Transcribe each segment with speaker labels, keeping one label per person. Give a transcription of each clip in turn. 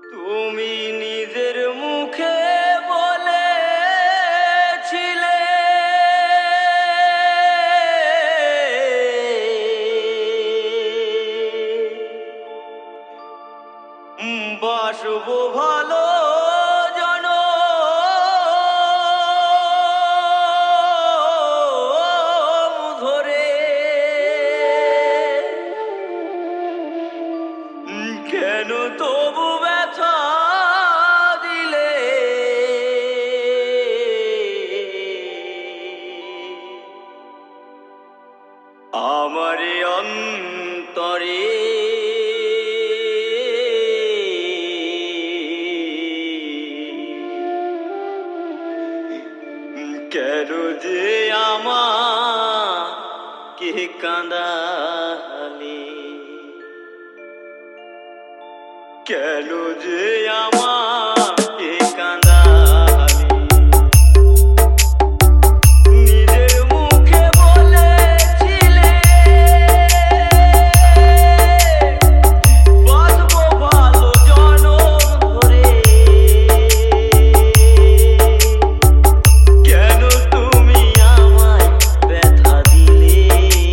Speaker 1: তুমি নিজের মুখে বলেছিলে বাসবো ভালো জনম ধরে। কেন তবু ব্যথা দিলে? আমার অন্তরে কেন যে আমাকে কাঁদালে? কেন যে আমাকে কাঁদালে? নিজের মুখে বলেছিলে বাঁচবো ভালো জনম ধরে। কেন তুমি আমায় ব্যথা দিলে?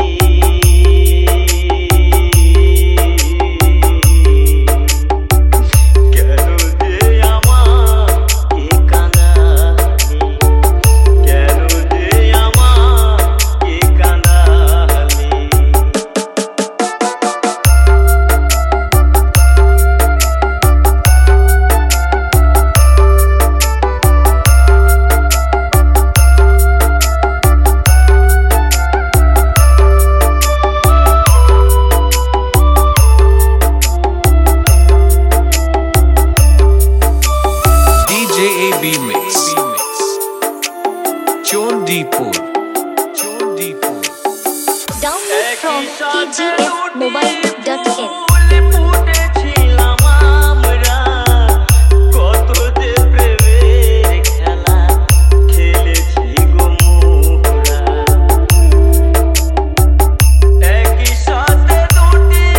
Speaker 1: কেন যে আমাকে কাঁদালে? কেন যে আমাকে কাঁদালে?
Speaker 2: DJ AB Mix Chondipur
Speaker 3: Download from kgfmobile.in.
Speaker 1: ফুটেছিলাম আমরা, কত যে প্রেমের খেলা খেলেছি গো মোরা। একই সাথে দুটি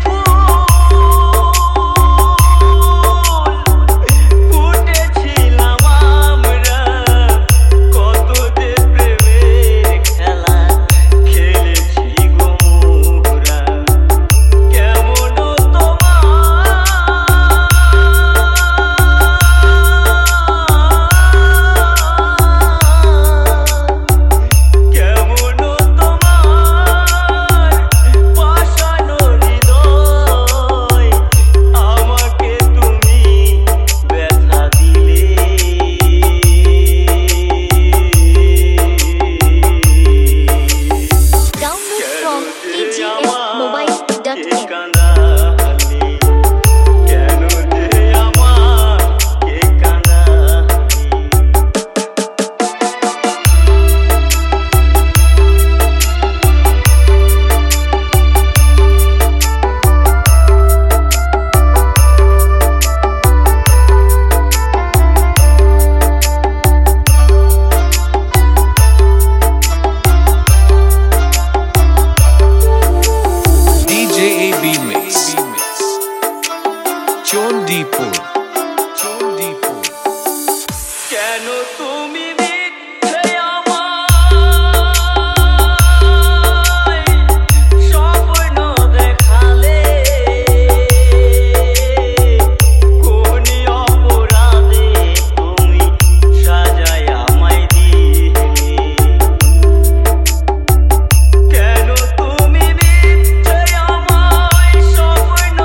Speaker 1: ফুল ফুটেছিলাম আমরা, কত যে প্রেমের খেলা খেলেছি গো মোরা। কেমন তোমার পাষাণ হৃদয়, আমাকে তুমি ব্যথা দিলে।
Speaker 3: Download from kgfmobile.in.
Speaker 1: কাঁদালে? কেন যে আমাকে কাঁদালে?
Speaker 2: DJ AB Mix Chondipur
Speaker 1: কেন তুমি মিথ্যে আমায় স্বপ্ন দেখালে? কোন অপরাধে তুমি সাজায় আমায় দিলে? কেন তুমি মিথ্যে আমায় স্বপ্ন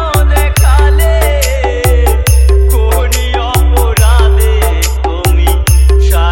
Speaker 1: দেখালে? কোন অপরাধে তুমি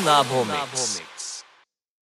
Speaker 4: Nabho Mix.